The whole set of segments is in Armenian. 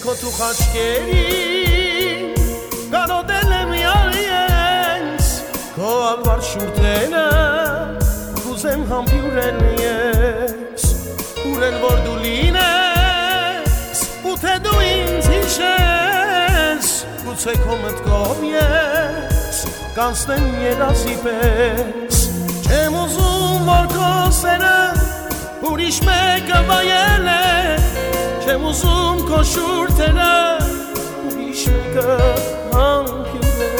Քո դու խաչքերին Կանոդել եմ յարիենց Քո ալվար շուրտենը Կուզեմ համբյուրեն ես Ուրեն որ դու լինես Ու թե դու ինձ հիշես Գուցե քո մտքով ես Կանցնեմ երազի պես Չեմ ուզում որ քո սերը Ուրիշ մեկը վայել է Չեմ ուզում քո շուրթերը Ուրիշ մեկը համբյուր է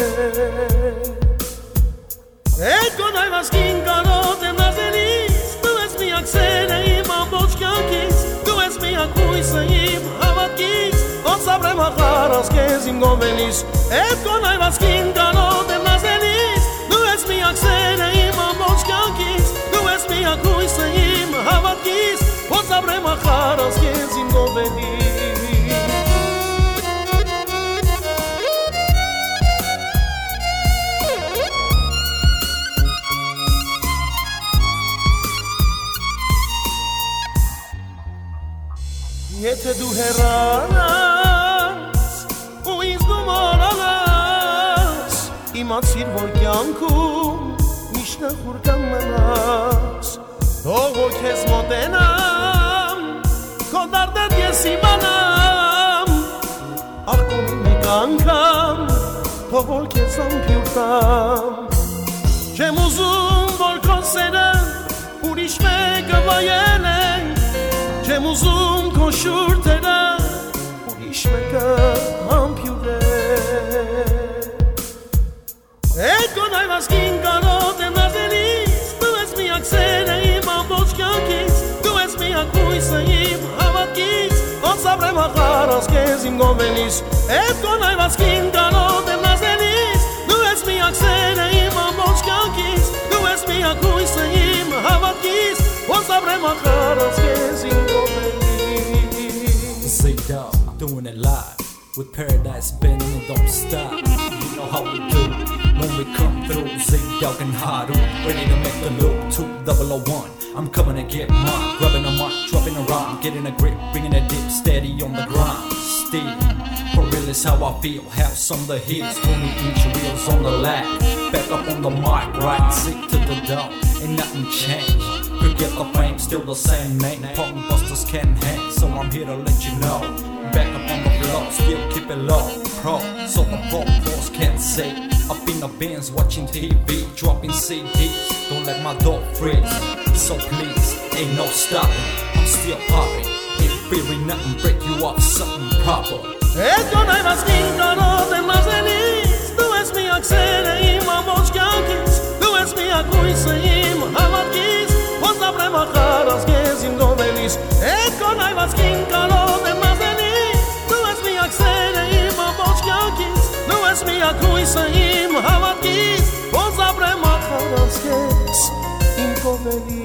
Էկո նայվասկին կարոտ եմ նազելիս Դու ես միակ սերը իմ ամբոչ կյանքից Դու ես միակ հույսը իմ հավատքից Ոնց ապրեմ ախարած կեզ իմ գովելիս Էկո նայվասկին կարոտ եմ նազելիս Դու ես միակ սերը իմ ամբոչ կյանքից Դու ես միակ հույսը իմ հավատքից Ոնց ապրեմ ախարած կեզ իմ գովելիս Եթե դու հեռանաս ու ինձ դու մոռանաս իմացիր որ կյանքում միշտ նխուր կմնաս թող որ քեզ մոտենամ քո դարդդ ես իմանամ աղկոմ մեկ անգամ թող որ քեզ ամփյուր տամ չեմ ուզում որ քո սերը ուրիշ մեկը վայել է Չեմ ուզում քո շուրթերը ուրիշ մեկը համբյուր է Էկո նայվասկին կարոտ եմ նազելիս Դու ես միակ սերը իմ ամբոչ կյանքից Դու ես միակ հույսը իմ հավատքից Ոնց ապրեմ ախարած կեզ իմ գովելիս Էկո նայվասկին կարոտ եմ նազելիս Դու ես միակ սերը իմ ամբոչ կյանքից Դու ես միակ հույսը իմ հավատքից Ոնց ապրեմ ախարած կեզ իմ Z-Dog, doing it live with Paradise Band and it don't stop. You know how we do when we come through. Z-Dog and Haru, ready to make the loop. 2001, I'm coming to get mine. Grabbing a mic, dropping a rhyme, getting a grip, bringing it deep, steady on the grind. Still, for real is how I feel. Have some of the hits, 20-inch wheels on the lap. Back up on the mic, riding sick to the dome, ain't nothing changed. Forget the fame, still the same name. Punk busters can't hang, so I'm here to let you know. Back up on the floor, still keep it low. Pro, so the vocals can't say. Up in the bins, watching TV, dropping CDs. Don't let my door freeze. So please, ain't no stopping. I'm still popping. Ain't fearing nothing, break you off something proper. Էկո նայվասկին կարոտ եմ նազելիս Դու ես միակ սերը իմ ամբոչ կյանքից Դու ես միակ հույսը իմ հավատքից Ոնց ապրեմ ախարած կեզ իմ գովելիս Էկո նայվասկին կարոտ եմ նազելիս Դու ես միակ սերը իմ ամբոչ կյանքից Դու ես միակ հույսը իմ հավատքից Ոնց ապրեմ ախարած կեզ իմ գովելիս